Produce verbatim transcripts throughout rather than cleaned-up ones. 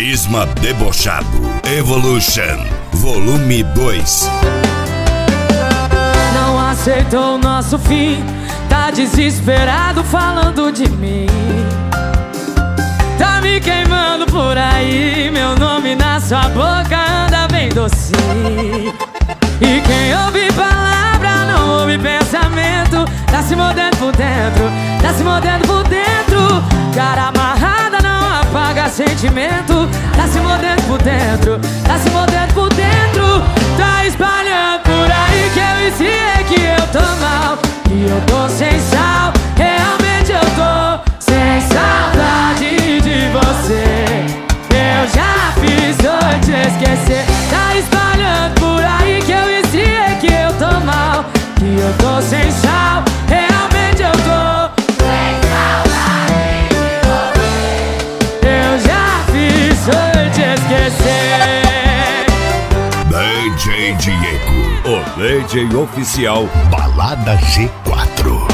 Prisma Debochado Evolution Volume dois. Não aceitou o nosso fim, tá desesperado falando de mim. Tá me queimando por aí, meu nome na sua boca anda bem docinho. E quem ouve palavra não ouve pensamento. Tá se mordendo por dentro, tá se mordendo por dentro. Cara amarrada não apaga sentimento. Tá se mordendo por dentro, tá se mordendo por dentro. Tá espalhando por aí que eu ensinei que eu tô mal, que eu tô sem sal. Realmente eu tô sem saudade de você. Eu já fiz eu te esquecer. Tá espalhando por aí que eu ensinei que eu tô mal, que eu tô sem sal. Realmente eu tô sem saudade de você. Eu já fiz eu te esquecer. D J Diego, o D J oficial Balada G quatro.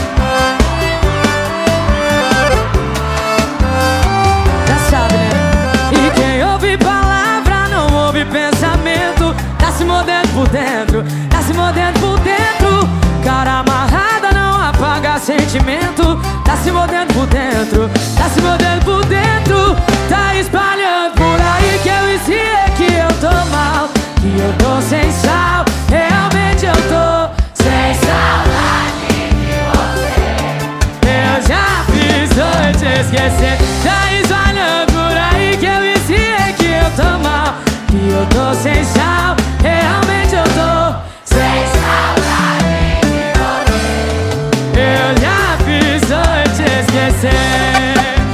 Já sabe, né? E quem ouve palavra não ouve pensamento. Tá se mordendo por dentro, tá se mordendo por dentro. Cara amarrada não apaga sentimento. Tá se mordendo por dentro, tá se mordendo por dentro. Tá espalhando por aí que eu ensinei que eu tô mal, que eu tô sem sal. Realmente eu tô sem saudade de você. Eu já fiz eu te esquecer. Tá espalhando por aí que eu ensinei que eu tô mal, que eu tô sem sal. Realmente eu tô sem saudade de você. Eu já fiz eu te esquecer.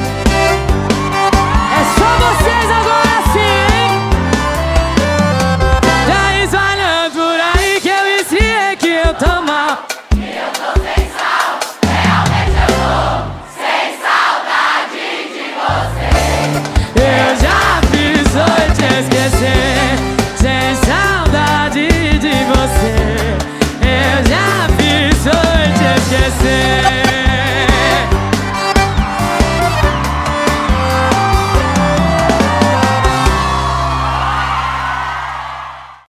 É só vocês agora sim, hein? Tá espalhando por aí que eu ensinei que eu tô mal, Que eu tô sem sal, realmente eu tô sem saudade de você. eu já fiz eu te esquecer. Sem saudade de você, eu já fiz eu te esquecer.